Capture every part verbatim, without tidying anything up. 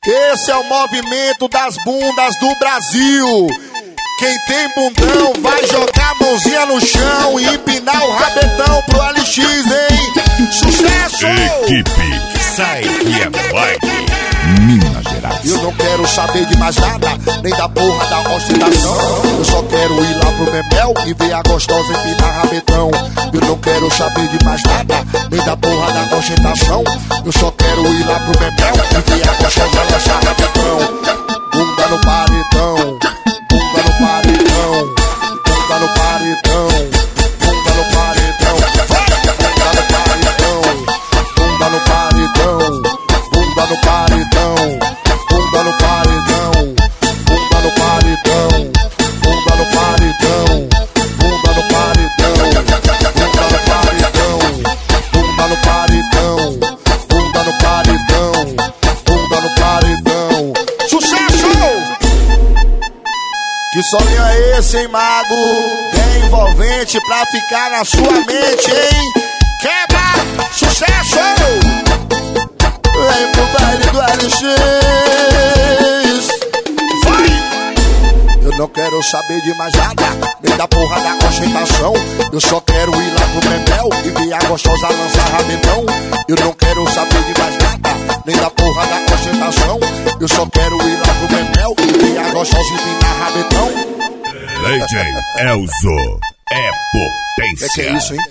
Esse é o movimento das bundas do Brasil. Quem tem bundão vai jogar a mãozinha no chão e empinar o rabetão pro L X, hein? Sucesso! Equipe Sai que é Bike, Minas Gerais. Eu não quero saber de mais nada, nem da porra da ostentação. Eu só quero ir lá pro Memel e ver a gostosa empinar rabetão. Eu não quero saber de mais nada, nem da porra da ostentação. Eu só quero ir lá pro Memel e ver a gostosa lançar rabetão. Bunda no paredão, bunda no paredão, bunda no paredão, bunda no paredão, bunda no paredão, bunda no paredão, bunda no paredão, bunda no paredão, bunda no paredão, bunda no paredão, bunda no paredão, bunda no paredão, bunda no paredão, bunda no paredão, bunda no paredão. Sucesso! Que solinho é esse, hein, mago? É envolvente pra ficar na sua mente, hein? Quebra! Sucesso! Vem pro baile do L X. Vai! Eu não quero saber de mais nada, nem da porra da ostentação. Eu só quero ir lá pro Memel e ver a gostosa lançar rabetão. Eu não quero saber de mais nada, nem da porra da ostentação. Eu só quero ir lá pro Memel e ver a gostosa empinar rabetão. D J Elzo é potência. Que que é isso, hein?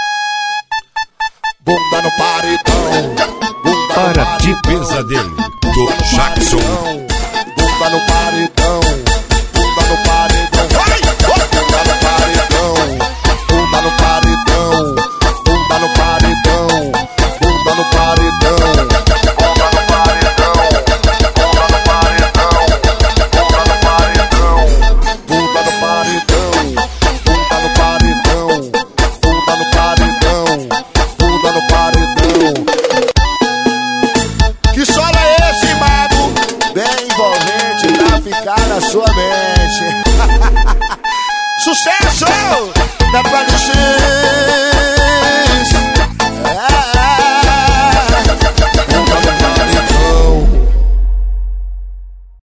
Bunda no paredão, bunda Para no paredão, de pesadelo do Jackson. Bunda no paredão, bunda no paredão, bunda no paredão, bunda no paredão, bunda no paredão, bunda no paredão, bunda no paredão, bunda no paredão, bunda no paredão, bunda no paredão, bunda no paredão, bunda no paredão, bunda no paredão. Que solo é esse, mago? Bem envolvente pra ficar na sua mente. Sucesso!